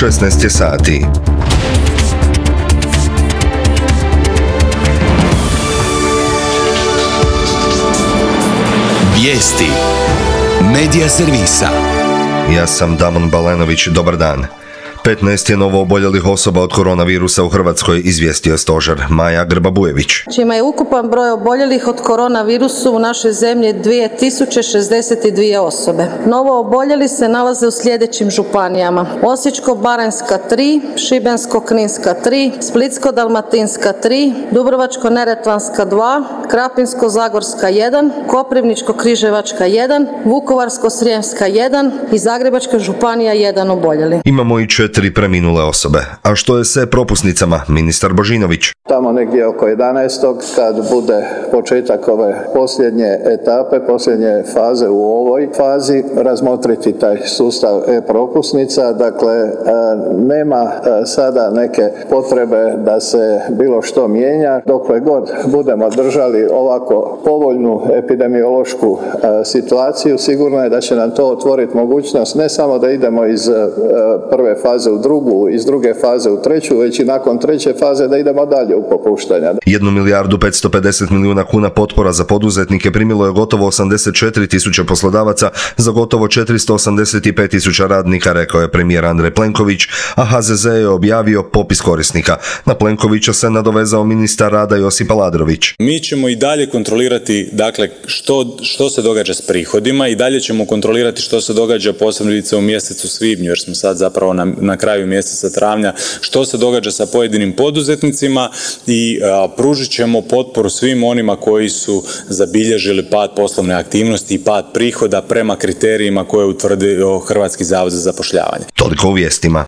16 je sati. Vijesti Medija servisa. Ja sam Damon Balenović, dobar dan. 15 je novo oboljelih osoba od koronavirusa u Hrvatskoj, izvijestio stožer. Maja Grba-Bujević. Čime je ukupan broj oboljelih od koronavirusu u našoj zemlji 2062 osobe. Novo oboljeli se nalaze u sljedećim županijama: Osječko-baranjska 3, Šibensko-kninska 3, Splitsko-dalmatinska 3, Dubrovačko-neretvanska 2, Krapinsko-zagorska 1, Koprivničko-križevačka 1, Vukovarsko-srijemska 1 i Zagrebačka županija 1 oboljeli. Imamo i 4 preminule osobe. A što je sa propusnicama? Ministar Božinović. Tamo negdje oko 11. kad bude početak ove posljednje etape, posljednje faze u ovoj fazi, razmotriti taj sustav e-propusnica. Dakle, nema sada neke potrebe da se bilo što mijenja. Dokle god budemo držali ovako povoljnu epidemiološku situaciju, sigurno je da će nam to otvoriti mogućnost ne samo da idemo iz prve faze u drugu, iz druge faze u treću, već i nakon treće faze da idemo dalje u popuštanja. 1 milijardu 550 milijuna kuna potpora za poduzetnike primilo je gotovo 84 tisuće poslodavaca za gotovo 485 tisuća radnika, rekao je premijer Andrej Plenković, a HZZ je objavio popis korisnika. Na Plenkovića se nadovezao ministar rada Josip Aladrović. Mi ćemo i dalje kontrolirati, dakle, što se događa s prihodima, i dalje ćemo kontrolirati što se događa posebice u mjesecu svibnju, jer smo sad zapravo na kraju mjeseca travnja, što se događa sa pojedinim poduzetnicima i pružit ćemo potporu svim onima koji su zabilježili pad poslovne aktivnosti i pad prihoda prema kriterijima koje je utvrdio Hrvatski zavod za zapošljavanje. Toliko u vijestima.